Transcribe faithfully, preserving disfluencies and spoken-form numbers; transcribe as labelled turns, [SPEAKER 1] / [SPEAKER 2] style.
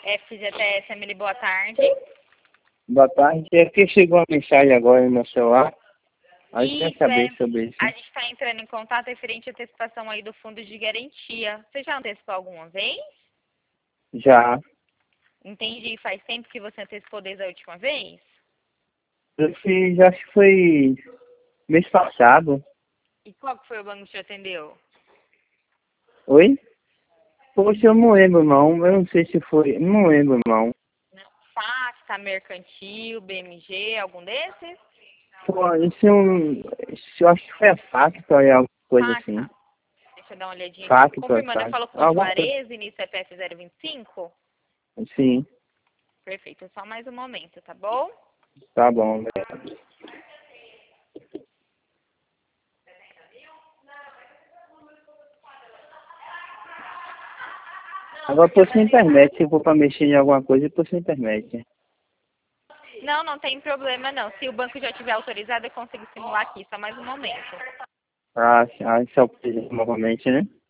[SPEAKER 1] F Z T S, Emily, boa tarde.
[SPEAKER 2] Boa tarde. É que chegou uma mensagem agora no meu celular. A gente quer
[SPEAKER 1] Isso,
[SPEAKER 2] saber
[SPEAKER 1] é.
[SPEAKER 2] sobre isso.
[SPEAKER 1] A gente está entrando em contato referente à antecipação aí do fundo de garantia. Você já antecipou alguma vez?
[SPEAKER 2] Já.
[SPEAKER 1] Entendi. Faz tempo que você antecipou desde a última vez?
[SPEAKER 2] Eu fiz, acho que foi mês passado.
[SPEAKER 1] E qual que foi o banco que te atendeu?
[SPEAKER 2] Oi? Poxa, eu não lembro não. Eu não sei se foi. Não lembro não.
[SPEAKER 1] Facta, Mercantil, B M G, algum desses?
[SPEAKER 2] Pô, isso é um. Isso eu acho que foi a Facta ou alguma coisa assim.
[SPEAKER 1] Facta. Deixa eu dar uma olhadinha aqui.
[SPEAKER 2] Facta,
[SPEAKER 1] Confirmando, eu
[SPEAKER 2] sabe?
[SPEAKER 1] falo com
[SPEAKER 2] Alguma coisa.
[SPEAKER 1] Juarez, início C P F zero vinte e cinco?
[SPEAKER 2] Sim.
[SPEAKER 1] Perfeito. Só mais um momento, tá bom?
[SPEAKER 2] Tá bom, velho. Agora por sem internet. Se eu for pra mexer em alguma coisa, por sem internet.
[SPEAKER 1] Não, não tem problema não. Se o banco já tiver autorizado, eu consigo simular aqui. Só mais um momento.
[SPEAKER 2] Ah, ah, isso é o que novamente, né?